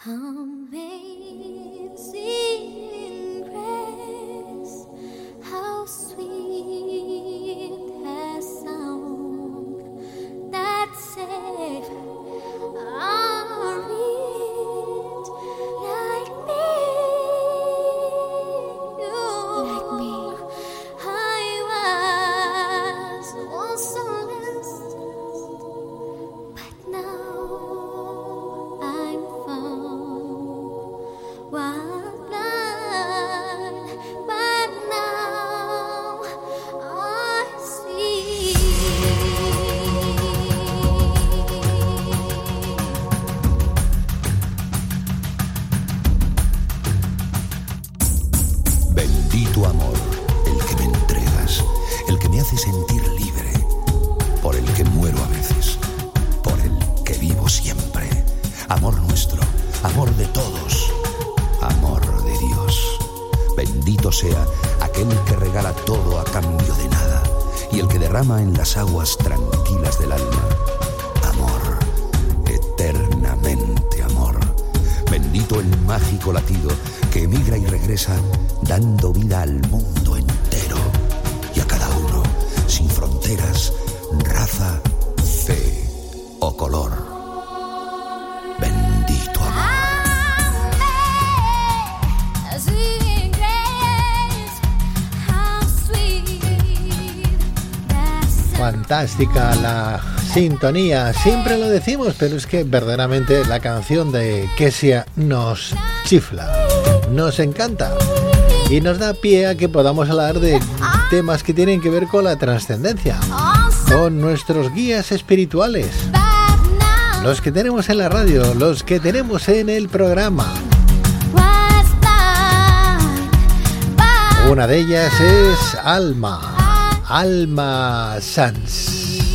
Amazing grace, how sweet the sound that saved a wretch like me. Like me. I was also lost, but now I'm found. Was blind, but now I see. Bendito amor, el que me entregas, el que me hace sentir libre, por el que muero a veces, por el que vivo siempre. Amor nuestro, amor de todos, amor de Dios. Bendito sea aquel que regala todo a cambio de nada y el que derrama en las aguas tranquilas del alma. Amor, eternamente amor. Bendito el mágico latido que emigra y regresa dando vida al mundo entero y a cada uno, sin fronteras, raza, fe o color. Bendito amor. Amazing grace, how sweet the sound. Fantástica la sintonía, siempre lo decimos, pero es que verdaderamente la canción de Kessia nos chifla, nos encanta y nos da pie a que podamos hablar de temas que tienen que ver con la trascendencia, con nuestros guías espirituales, los que tenemos en la radio, los que tenemos en el programa. Una de ellas es Alma Sanz.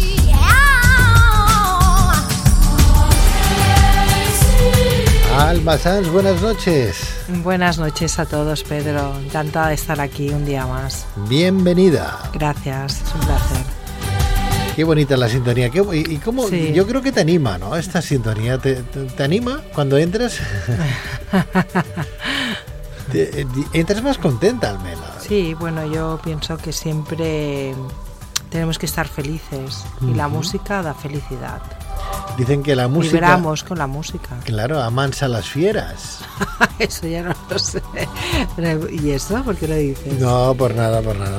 Alma Sanz, buenas noches. Buenas noches a todos, Pedro. Encantada de estar aquí un día más. Bienvenida. Gracias, es un placer. Qué bonita la sintonía. Y cómo, Sí. Yo creo que te anima, ¿no? Esta sintonía. ¿Te anima cuando entras? Entras más contenta, al menos. Sí, bueno, yo pienso que siempre tenemos que estar felices y la música da felicidad. Dicen que la música... Vibramos con la música. Claro, amansa las fieras. Eso ya no lo sé. ¿Y eso? ¿Por qué lo dices? No, por nada. Bendito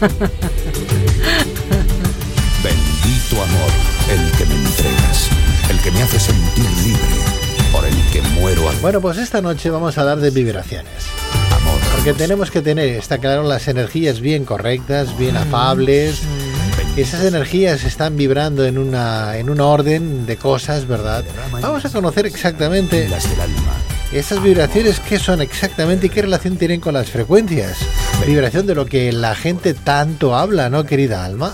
amor, el que me entregas, el que me hace sentir libre, por el que muero a Bueno, pues esta noche vamos a hablar de vibraciones. amor. Porque tenemos que tener, está claro, las energías bien correctas, bien afables. Esas energías están vibrando en un orden de cosas, ¿verdad? Vamos a conocer exactamente Las del alma. esas vibraciones, qué son exactamente y qué relación tienen con las frecuencias. Vibración de lo que la gente tanto habla, ¿no, querida Alma?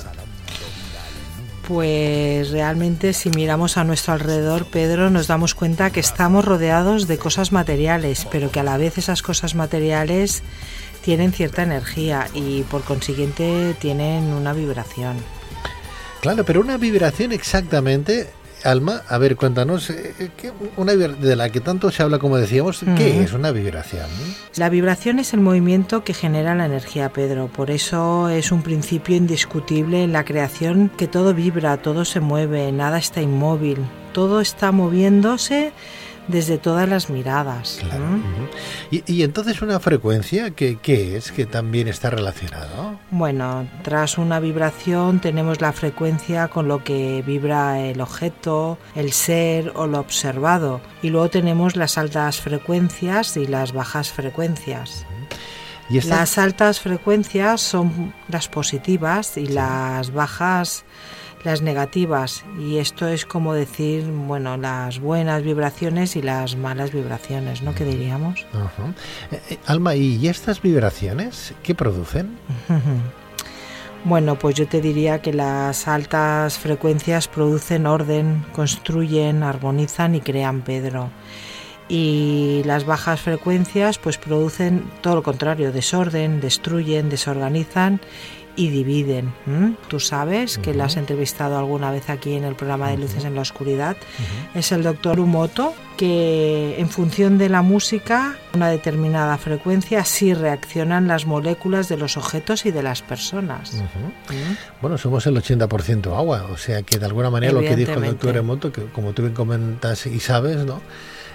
Pues realmente si miramos a nuestro alrededor, Pedro, nos damos cuenta que estamos rodeados de cosas materiales, pero que a la vez esas cosas materiales tienen cierta energía y por consiguiente tienen una vibración. Claro, pero una vibración exactamente, Alma, a ver, cuéntanos, de la que tanto se habla, como decíamos, ¿qué es una vibración? La vibración es el movimiento que genera la energía, Pedro. Por eso es un principio indiscutible en la creación, que todo vibra, todo se mueve, nada está inmóvil, todo está moviéndose desde todas las miradas. Claro. Y entonces una frecuencia, ¿qué es? Que también está relacionado. Bueno, tras una vibración tenemos la frecuencia con lo que vibra el objeto, el ser o lo observado. Y luego tenemos las altas frecuencias y las bajas frecuencias. Y estas- Las altas frecuencias son las positivas y las bajas las negativas, y esto es como decir, bueno, las buenas vibraciones y las malas vibraciones, ¿no? ¿Qué diríamos? Ajá. Alma, ¿y estas vibraciones qué producen? Bueno, pues yo te diría que las altas frecuencias producen orden, construyen, armonizan y crean, Pedro. Y las bajas frecuencias pues producen todo lo contrario, desorden, destruyen, desorganizan y dividen. Tú sabes que lo has entrevistado alguna vez aquí en el programa de Luces en la Oscuridad. Es el doctor Emoto, que en función de la música, una determinada frecuencia, sí reaccionan las moléculas de los objetos y de las personas. Bueno, somos el 80% agua, o sea que de alguna manera lo que dijo el doctor Emoto, que como tú bien comentas y sabes, ¿no?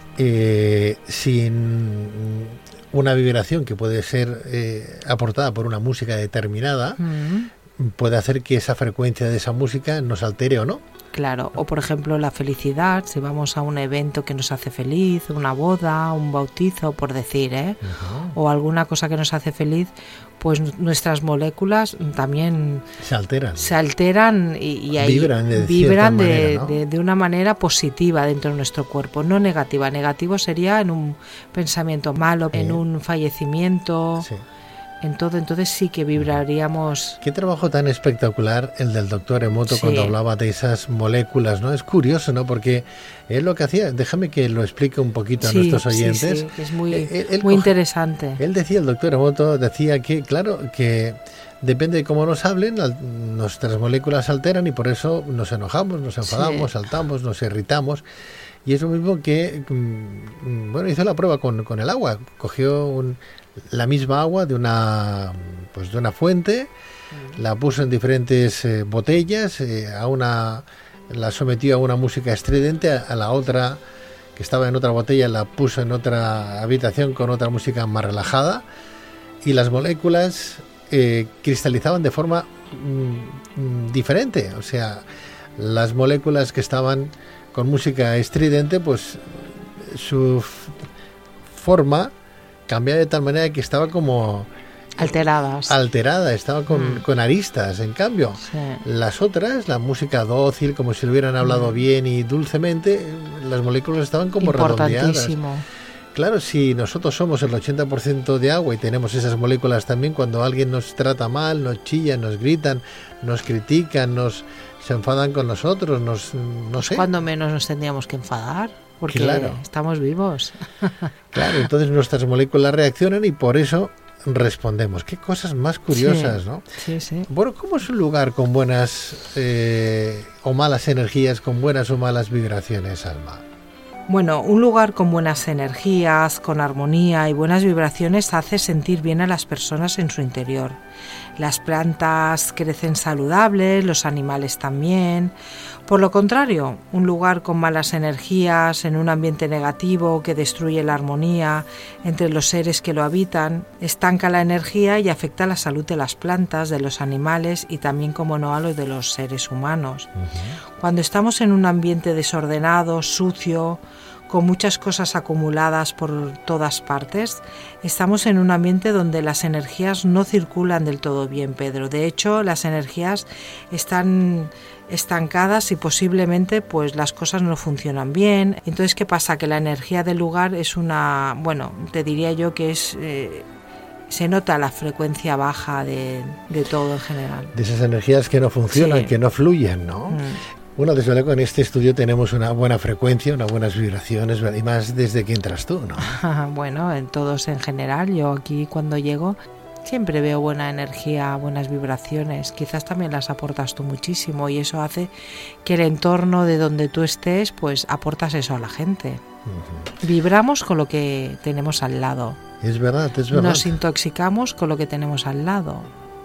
Sin una vibración que puede ser aportada por una música determinada, puede hacer que esa frecuencia de esa música nos altere o no. Claro, o por ejemplo la felicidad, si vamos a un evento que nos hace feliz, una boda, un bautizo, por decir, o alguna cosa que nos hace feliz, pues nuestras moléculas también se alteran y ahí vibran de una manera positiva dentro de nuestro cuerpo, no negativa. Negativo sería en un pensamiento malo, en un fallecimiento. Sí. En todo, entonces sí que vibraríamos. Qué trabajo tan espectacular el del doctor Emoto cuando hablaba de esas moléculas, ¿no? Es curioso, ¿no? Porque él lo que hacía, déjame que lo explique un poquito a nuestros oyentes. Sí, que es muy interesante. Él decía, el doctor Emoto decía que, claro, que depende de cómo nos hablen, nuestras moléculas se alteran y por eso nos enojamos, nos enfadamos, saltamos, nos irritamos. Y es lo mismo que, bueno, hizo la prueba con el agua. Cogió la misma agua de una fuente, la puso en diferentes botellas, la sometió a una música estridente, a la otra que estaba en otra botella la puso en otra habitación con otra música más relajada, y las moléculas cristalizaban de forma diferente. O sea, las moléculas que estaban con música estridente, pues su forma cambiaba de tal manera que estaba como alterada, estaba con aristas. En cambio, las otras, la música dócil, como si lo hubieran hablado bien y dulcemente, las moléculas estaban como redondeadas. Claro, si nosotros somos el 80% de agua y tenemos esas moléculas también, cuando alguien nos trata mal, nos chillan, nos gritan, nos critican, se enfadan con nosotros, no sé. Cuando menos nos tendríamos que enfadar, porque estamos vivos. Claro, entonces nuestras moléculas reaccionan y por eso respondemos. Qué cosas más curiosas, ¿no? Sí, sí. Bueno, ¿cómo es un lugar con buenas o malas energías, con buenas o malas vibraciones, Alma? Bueno, un lugar con buenas energías, con armonía y buenas vibraciones hace sentir bien a las personas en su interior. Las plantas crecen saludables, los animales también. Por lo contrario, un lugar con malas energías, en un ambiente negativo que destruye la armonía entre los seres que lo habitan, estanca la energía y afecta la salud de las plantas, de los animales y también, como no, a los de los seres humanos. Cuando estamos en un ambiente desordenado, sucio, con muchas cosas acumuladas por todas partes, estamos en un ambiente donde las energías no circulan del todo bien, Pedro. De hecho, las energías están estancadas y posiblemente pues las cosas no funcionan bien. Entonces, ¿qué pasa? Que la energía del lugar es te diría yo que es... se nota la frecuencia baja de todo en general. De esas energías que no funcionan, que no fluyen, ¿no? Bueno, desde luego en este estudio tenemos una buena frecuencia, unas buenas vibraciones, y más desde que entras tú, ¿no? Bueno, en todos en general. Yo aquí cuando llego siempre veo buena energía, buenas vibraciones. Quizás también las aportas tú muchísimo y eso hace que el entorno de donde tú estés, pues aportas eso a la gente. Vibramos con lo que tenemos al lado. Es verdad, es verdad. Nos intoxicamos con lo que tenemos al lado.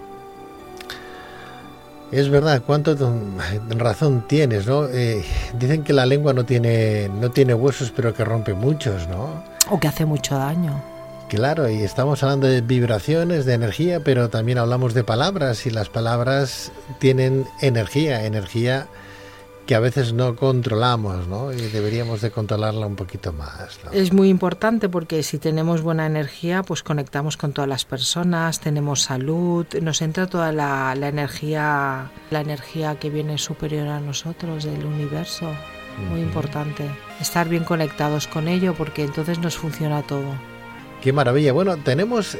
Es verdad, cuánto razón tienes, ¿no? Dicen que la lengua no tiene huesos, pero que rompe muchos, ¿no? O que hace mucho daño. Claro, y estamos hablando de vibraciones, de energía, pero también hablamos de palabras, y las palabras tienen energía que a veces no controlamos, ¿no? Y deberíamos de controlarla un poquito más, ¿no? Es muy importante porque si tenemos buena energía, pues conectamos con todas las personas, tenemos salud, nos entra toda la energía que viene superior a nosotros, del universo. Muy importante. Estar bien conectados con ello porque entonces nos funciona todo. Qué maravilla. Bueno, tenemos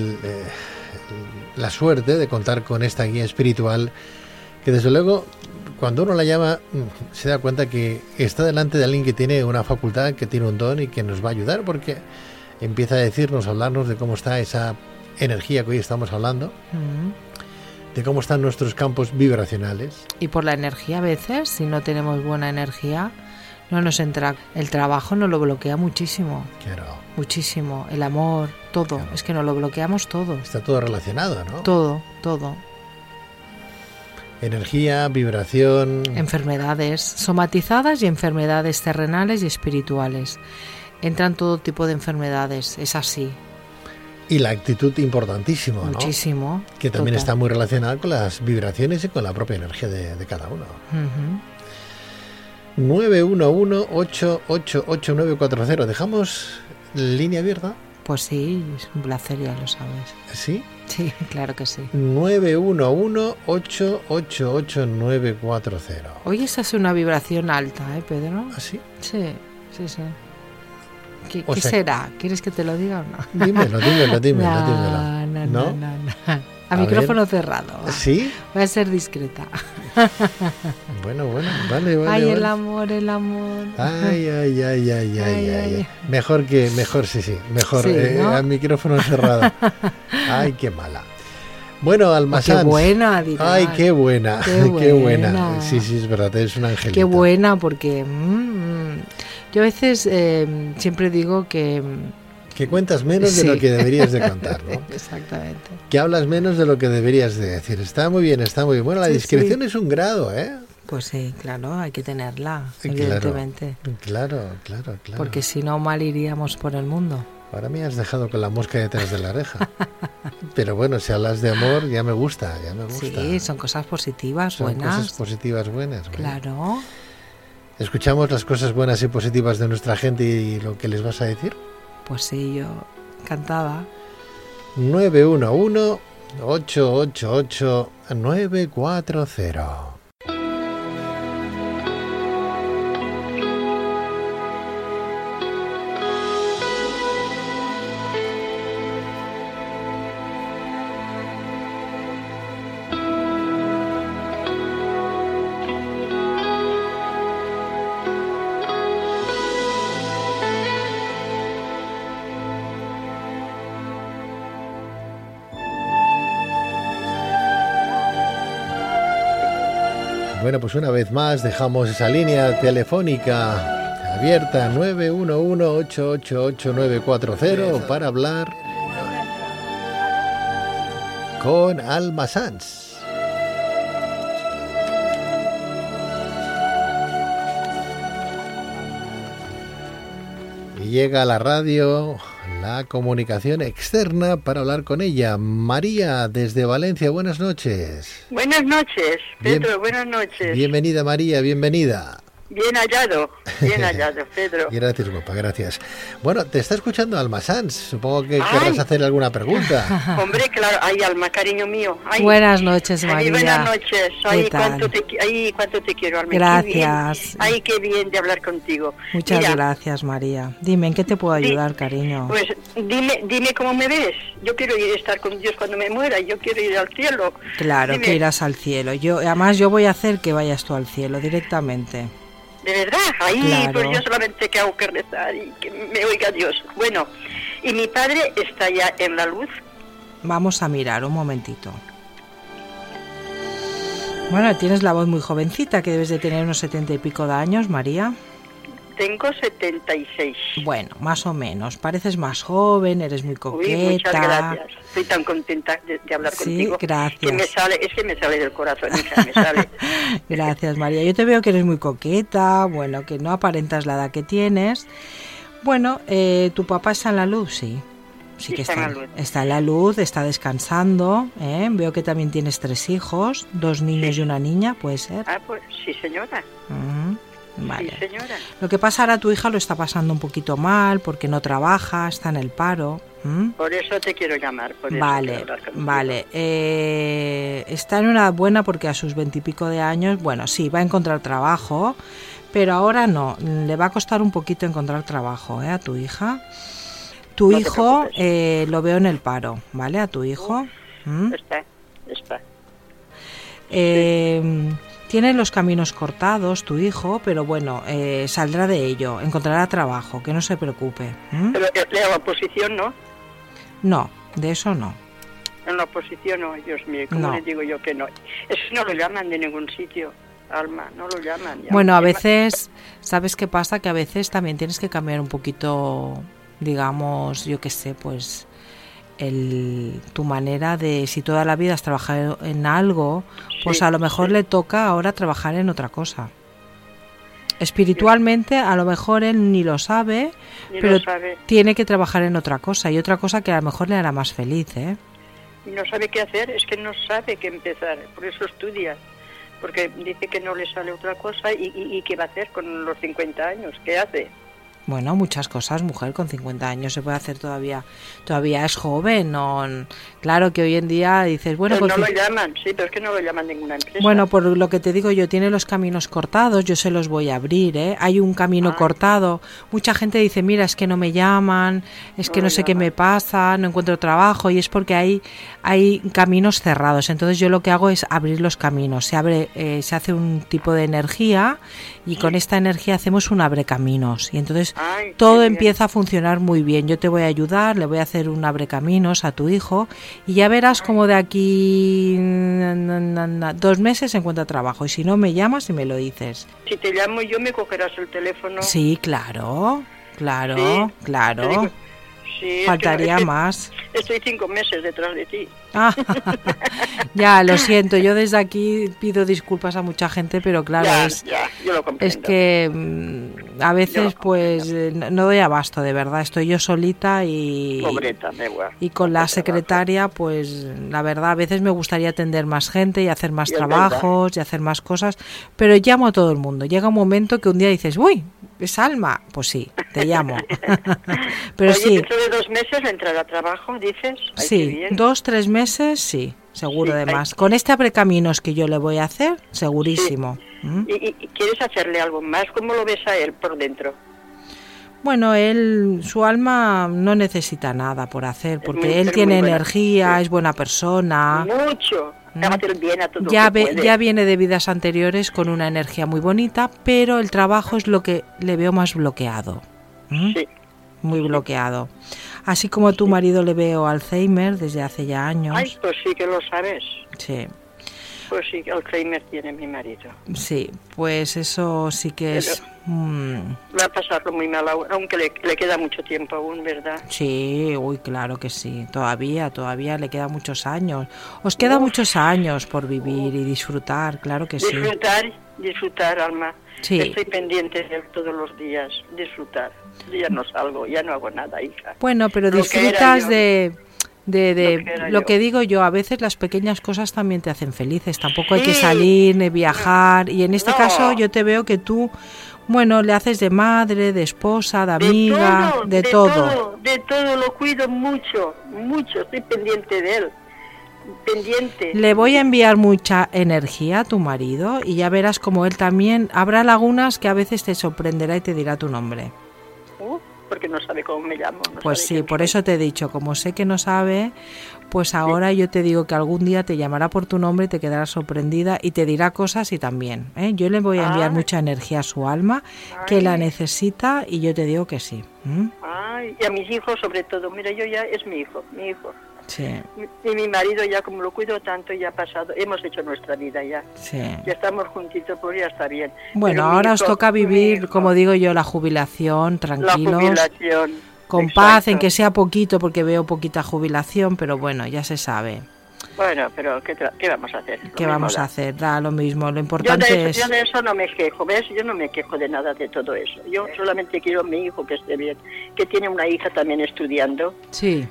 la suerte de contar con esta guía espiritual que desde luego, cuando uno la llama, se da cuenta que está delante de alguien que tiene una facultad, que tiene un don y que nos va a ayudar, porque empieza a decirnos, a hablarnos de cómo está esa energía que hoy estamos hablando. de cómo están nuestros campos vibracionales. Y por la energía a veces, si no tenemos buena energía, no nos entra. El trabajo nos lo bloquea muchísimo. Claro. Muchísimo. El amor, todo. Claro. Es que nos lo bloqueamos todo. Está todo relacionado, ¿no? Todo, todo. Energía, vibración. Enfermedades somatizadas y enfermedades terrenales y espirituales. Entran todo tipo de enfermedades, es así. Y la actitud importantísimo, ¿no? Muchísimo. Que también total. está muy relacionada con las vibraciones y con la propia energía de cada uno. Ujú. 911-888-940. ¿Dejamos línea abierta? Pues sí, es un placer, ya lo sabes. ¿Sí? Sí, claro que sí. 911-888-940. Hoy esa es una vibración alta, ¿eh, Pedro? ¿Ah, sí? Sí, sí, sí. ¿Qué, O qué sea- será? ¿Quieres que te lo diga o no? Dímelo. No, no, no, no. A micrófono cerrado. va. ¿Sí? Voy a ser discreta. Bueno, vale. Ay, el vale. amor, el amor. Ay. Mejor, sí. Mejor, Sí, ¿no? al micrófono cerrado. Ay, qué mala. Bueno, Oh, Almazán. qué buena, dirás. Ay, qué buena. Qué Qué buena. buena. Sí, es verdad, es un angelito. Qué buena, porque yo a veces siempre digo que... Que cuentas menos de Sí. lo que deberías de contar, ¿no? Exactamente. Que hablas menos de lo que deberías de decir. Está muy bien. Bueno, la Sí, discreción es un grado, ¿eh? Pues sí, claro, hay que tenerla, Claro. evidentemente. Claro. Porque si no, mal iríamos por el mundo. Ahora me has dejado con la mosca detrás de la oreja. Pero bueno, si hablas de amor, ya me gusta. Sí, son cosas positivas, Son buenas. cosas positivas, buenas. ¿no? Claro. Escuchamos las cosas buenas y positivas de nuestra gente y lo que les vas a decir. Pues sí, yo encantada. 911-888-940. Bueno, pues una vez más dejamos esa línea telefónica abierta 911-888-940 para hablar con Alma Sanz. Y llega a la radio la comunicación externa para hablar con ella. María, desde Valencia, buenas noches. Buenas noches, Bien- Pedro, buenas noches. Bienvenida, María, bienvenida. Bien hallado, Pedro. Gracias, guapa, gracias. Bueno, te está escuchando Alma Sanz. Supongo que Ay. querrás hacer alguna pregunta. Hombre, claro, ay, Alma, cariño mío. Ay, Buenas noches, ay, María. buenas noches. Ay, ¿Qué tal? cuánto te quiero, Alma. Gracias. Qué bien. Ay, qué bien de hablar contigo. Muchas Mira, gracias, María. Dime, ¿en qué te puedo ayudar, cariño? Pues dime cómo me ves. Yo quiero ir a estar con Dios cuando me muera. Yo quiero ir al cielo. Claro, Dime, que irás al cielo. Además, yo voy a hacer que vayas tú al cielo directamente. ¿De verdad? Ahí, Claro. pues yo solamente que hago que rezar y que me oiga Dios. Bueno, y mi padre está ya en la luz. Vamos a mirar un momentito. Bueno, tienes la voz muy jovencita, que debes de tener unos 70 y pico de años, María. Tengo 76. Bueno, más o menos. Pareces más joven, eres muy Uy, muchas coqueta. gracias. Estoy tan contenta de hablar Sí, contigo. gracias. Que me sale del corazón, hija, me sale. Gracias, María. Yo te veo que eres muy coqueta, bueno, que no aparentas la edad que tienes. Bueno, ¿tu papá está en la luz? Sí. Sí que Está en la luz. Está en la luz, está descansando. Veo que también tienes 3 hijos, 2 niños y una niña, ¿puede ser? Ah, pues sí, señora. Ujú. Vale. Sí, señora. Lo que pasa ahora, tu hija lo está pasando un poquito mal porque no trabaja, está en el paro. ¿Mm? Por eso te quiero llamar. Por eso quiero Vale, hablar contigo. vale. Está en una buena porque a sus 20 y pico de años, bueno, sí, va a encontrar trabajo, pero ahora no, le va a costar un poquito encontrar trabajo, a tu hija. Tu No te hijo preocupes. lo veo en el paro, ¿vale? A tu hijo. ¿Mm? Está. Tiene los caminos cortados, tu hijo, pero bueno, saldrá de ello, encontrará trabajo, que no se preocupe. ¿Mm? Pero le hago oposición, ¿no? No, de eso no. En la oposición no, Dios mío, ¿cómo No. le digo yo que no? Eso no lo llaman de ningún sitio, Alma, no lo llaman. Ya Bueno, a me- veces, ¿sabes qué pasa? Que a veces también tienes que cambiar un poquito, digamos, yo qué sé, pues tu manera de, si toda la vida has trabajado en algo, pues Sí, a lo mejor sí. le toca ahora trabajar en otra cosa. Espiritualmente, a lo mejor él ni lo sabe, Ni pero lo sabe. tiene que trabajar en otra cosa, y otra cosa que a lo mejor le hará más feliz, ¿eh? Y no sabe qué hacer, es que no sabe qué empezar, por eso estudia. Porque dice que no le sale otra cosa y qué va a hacer con los 50 años, ¿qué hace? Bueno, muchas cosas, mujer, con 50 años se puede hacer todavía es joven, no, claro que hoy en día dices, bueno, Pero con no lo cin- llaman, sí, pero es que no lo llaman ninguna empresa. bueno, por lo que te digo yo, tiene los caminos cortados, yo se los voy a abrir, ¿eh? Hay un camino Ay. cortado, mucha gente dice, mira, es que no me llaman, es que No no me sé qué llaman. me pasa, no encuentro trabajo, y es porque hay caminos cerrados, entonces yo lo que hago es abrir los caminos, se hace un tipo de energía, y con esta energía hacemos un abrecaminos, y entonces Ay, todo qué bien. empieza a funcionar muy bien. Yo te voy a ayudar, le voy a hacer un abrecaminos a tu hijo y ya verás como de aquí 2 meses encuentra trabajo. Y si no, me llamas y me lo dices. Si te llamo yo, me cogerás el teléfono. Sí, claro, claro, Sí, te claro. digo, sí, es que- Faltaría es que más. Estoy 5 meses detrás de ti. Ah, ya, lo siento. Yo desde aquí pido disculpas a mucha gente, pero claro, ya, es yo lo comprendo. Es que a veces Yo, pues no doy abasto, de verdad. Estoy yo solita y Pobreta, me voy. y con la Hace trabajo. secretaria pues la verdad a veces me gustaría atender más gente y hacer más Y es trabajos y hacer más cosas, pero llamo a todo el mundo. Llega un momento que un día dices, uy, es Alma, pues sí, te llamo. Pero Oye, sí, dentro de 2 meses entrará a trabajo, dices. Ay, qué sí, bien. 2-3 meses, sí, seguro Sí, de hay- más. Con este abrecaminos que yo le voy a hacer, segurísimo. ¿Mm? ¿Y quieres hacerle algo más? ¿Cómo lo ves a él por dentro? Bueno, su alma no necesita nada por hacer, porque muy- él es tiene muy buena, energía, sí. es buena persona. Mucho. ¿Mm? Hágate el bien a todo Ya, lo que puede. ya viene de vidas anteriores con una energía muy bonita, pero el trabajo es lo que le veo más bloqueado. ¿Mm? Sí. Muy bloqueado. Así como a tu marido le veo Alzheimer desde hace ya años. Ay, pues sí que lo sabes. Sí, Pues sí, Alzheimer tiene mi marido. sí, pues eso sí que es... Va a pasarlo muy mal, aunque le queda mucho tiempo aún, ¿verdad? Sí, uy, claro que sí. Todavía le quedan muchos años. Os quedan Uf. muchos años por vivir y disfrutar, claro que sí. Disfrutar, Alma. Sí. Estoy pendiente de él todos los días. Disfrutar. Yo ya no salgo, ya no hago nada, hija. Bueno, pero Lo que era disfrutas yo. de Lo que era lo yo. que digo yo, a veces las pequeñas cosas también te hacen felices. Tampoco hay que Sí. salir, ni viajar. Y en este No. caso yo te veo que tú, bueno, le haces de madre, de esposa, de amiga, de todo. De todo, lo cuido mucho, mucho. Estoy pendiente de él. Pendiente. Le voy a enviar mucha energía a tu marido y ya verás como él también habrá lagunas que a veces te sorprenderá y te dirá tu nombre. Porque no sabe cómo me llamo. no Pues sabe sí, quién por soy. eso te he dicho, como sé que no sabe, pues ahora yo te digo que algún día te llamará por tu nombre y te quedarás sorprendida y te dirá cosas y también. ¿Eh? Yo le voy a enviar Ay. mucha energía a su alma, que Ay. la necesita y yo te digo que sí. ¿Mm? Ay, y a mis hijos sobre todo. Mira, yo ya es mi hijo. Sí, Y mi marido ya como lo cuido tanto ya ha pasado. Hemos hecho nuestra vida ya. sí. Ya estamos juntitos, pues ya está bien. Bueno, Pero mi ahora os hijo- toca mi vivir, hijo, como digo yo, la jubilación, la tranquilos. jubilación. Con Exacto. paz, en que sea poquito, porque veo poquita jubilación, pero bueno, ya se sabe. Bueno, pero ¿qué vamos a hacer? Lo ¿Qué mismo vamos da. a hacer? Da lo mismo. Lo Yo importante de, eso, es... yo de eso no me quejo, ¿ves? Yo no me quejo de nada de todo eso. Yo solamente quiero a mi hijo que esté bien, que tiene una hija también estudiando. Sí,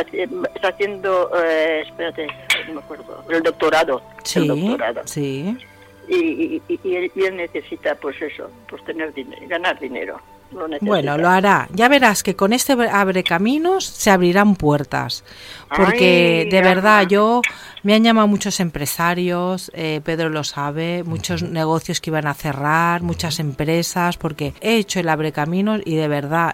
Está haciendo, espérate, no me acuerdo, el doctorado. sí, El doctorado. sí. Y él necesita, pues eso, pues tener dinero, ganar dinero. Lo necesita. Bueno, lo hará. Ya verás que con este abrecaminos se abrirán puertas. Porque Ay, de verdad, Alma. me han llamado muchos empresarios, Pedro lo sabe, muchos negocios que iban a cerrar, muchas empresas, porque he hecho el abrecaminos y de verdad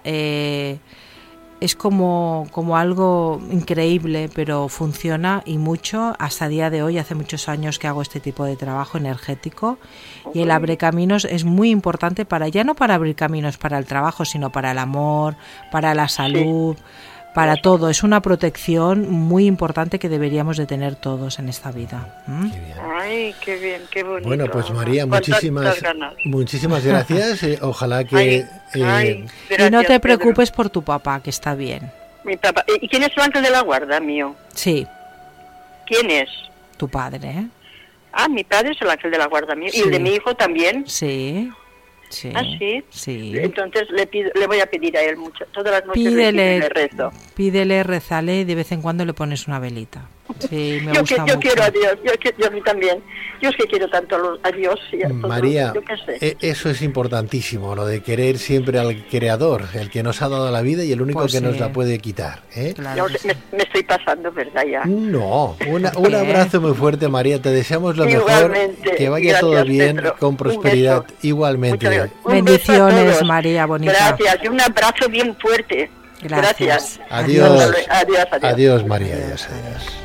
es como algo increíble, pero funciona y mucho. Hasta el día de hoy, hace muchos años que hago este tipo de trabajo energético y el abrecaminos es muy importante ya no para abrir caminos para el trabajo, sino para el amor, para la salud, para todo. Es una protección muy importante que deberíamos de tener todos en esta vida. Qué bien. Ay, qué bien, qué bonito. Bueno, pues María, Cuántas muchísimas gracias. Ojalá que... Ay, Y no gracias, te preocupes por tu papá, que está bien. Mi papá. ¿Y quién es el ángel de la guarda mío? Sí, ¿Quién es? tu padre, ¿eh? Ah, mi padre es el ángel de la guarda mío. ¿Y el de Sí. mi hijo también? Sí, sí. Ah, sí. Sí. Entonces le voy a pedir a él mucho. Todas las noches le rezo. Pídele, rezale y de vez en cuando le pones una velita. Sí, me Yo gusta mucho. quiero a Dios, yo a mí también. Yo es que quiero tanto a Dios y a todos, María, yo qué sé. eso es importantísimo, lo de querer siempre al Creador, el que nos ha dado la vida y el único Pues que nos sí. la puede quitar. Claro Yo que sí. me estoy pasando, ¿verdad? Ya. No, un abrazo muy fuerte, María. Te deseamos lo mejor, Igualmente. que vaya Gracias, todo bien, Pedro. con Un prosperidad. beso. Igualmente. Muchas gracias. Un Bendiciones, beso a todos. María, bonita. Gracias y un abrazo bien fuerte. Gracias. Adiós. Adiós. Adiós, María. Adiós, Adiós.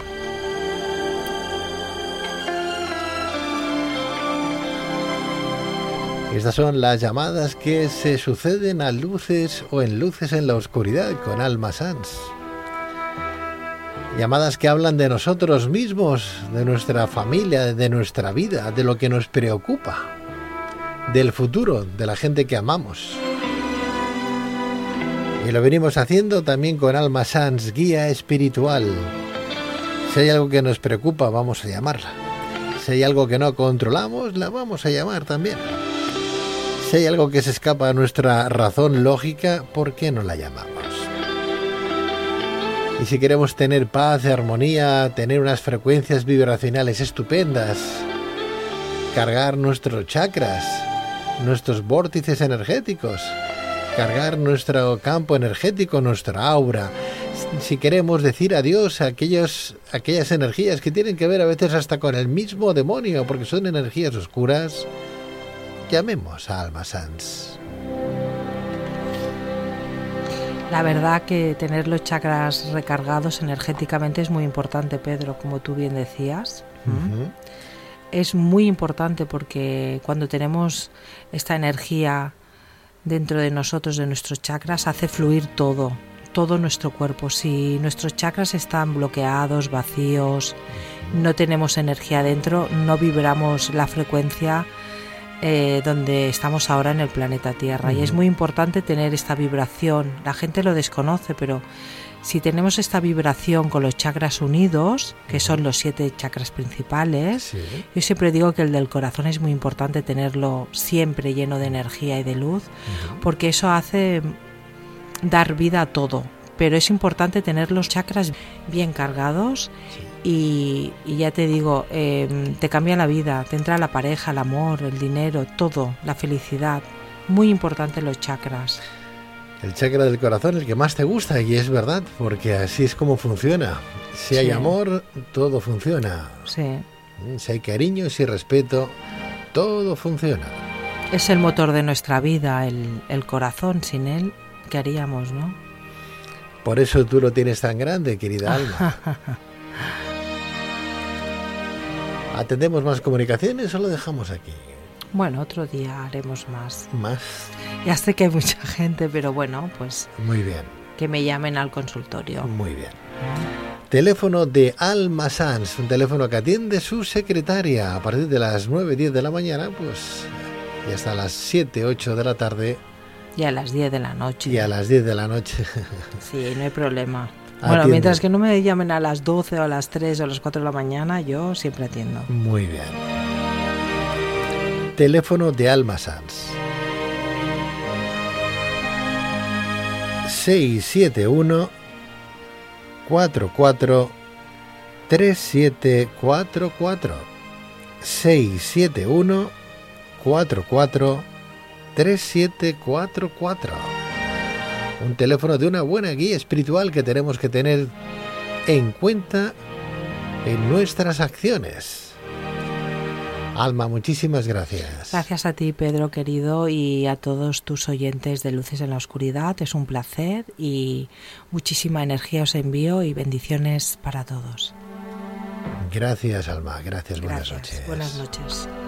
Estas son las llamadas que se suceden a luces o en luces en la oscuridad con Alma Sanz. Llamadas que hablan de nosotros mismos, de nuestra familia, de nuestra vida, de lo que nos preocupa, del futuro, de la gente que amamos. Y lo venimos haciendo también con Alma Sanz, guía espiritual. Si hay algo que nos preocupa, vamos a llamarla. Si hay algo que no controlamos, la vamos a llamar también. Si hay algo que se escapa a nuestra razón lógica, ¿por qué no la llamamos? Y si queremos tener paz, armonía, tener unas frecuencias vibracionales estupendas, cargar nuestros chakras, nuestros vórtices energéticos, cargar nuestro campo energético, nuestra aura, si queremos decir adiós a aquellas energías que tienen que ver a veces hasta con el mismo demonio, porque son energías oscuras, llamemos a Alma Sanz. La verdad que tener los chakras recargados energéticamente es muy importante, Pedro, como tú bien decías. Es muy importante porque cuando tenemos esta energía dentro de nosotros, de nuestros chakras, hace fluir todo nuestro cuerpo. Si nuestros chakras están bloqueados, vacíos, no tenemos energía dentro, no vibramos la frecuencia donde estamos ahora en el planeta Tierra. Y es muy importante tener esta vibración. La gente lo desconoce, pero si tenemos esta vibración con los chakras unidos, que son los 7 chakras principales, Sí. yo siempre digo que el del corazón es muy importante tenerlo siempre lleno de energía y de luz, porque eso hace dar vida a todo. Pero es importante tener los chakras bien cargados. Y ya te digo, te cambia la vida, te entra la pareja, el amor, el dinero, todo, la felicidad. Muy importante los chakras. El chakra del corazón, el que más te gusta, y es verdad, porque así es como funciona. Si hay Sí. amor, todo funciona. Sí, Si hay cariño, si hay respeto, todo funciona. es el motor de nuestra vida, el corazón. Sin él, ¿qué haríamos, no? Por eso tú lo tienes tan grande, querida Alma. ¿Atendemos más comunicaciones o lo dejamos aquí? Bueno, otro día haremos más. Más. Ya sé que hay mucha gente, pero bueno, pues Muy bien, que me llamen al consultorio. muy bien. Teléfono de Alma Sanz, un teléfono que atiende su secretaria a partir de las 9-10 de la mañana, pues, y hasta las 7-8 de la tarde Y a las 10 de la noche. y a las 10 de la noche. Sí, no hay problema. Atiende. Bueno, mientras que no me llamen a las 12 o a las 3 o a las 4 de la mañana, yo siempre atiendo. Muy bien. Teléfono de Alma Sanz. 671 44 3744 671 44 3744. Un teléfono de una buena guía espiritual que tenemos que tener en cuenta en nuestras acciones. Alma, muchísimas gracias. Gracias a ti, Pedro, querido, y a todos tus oyentes de Luces en la Oscuridad. Es un placer y muchísima energía os envío y bendiciones para todos. Gracias, Alma. Gracias. Buenas Gracias. noches. Buenas noches.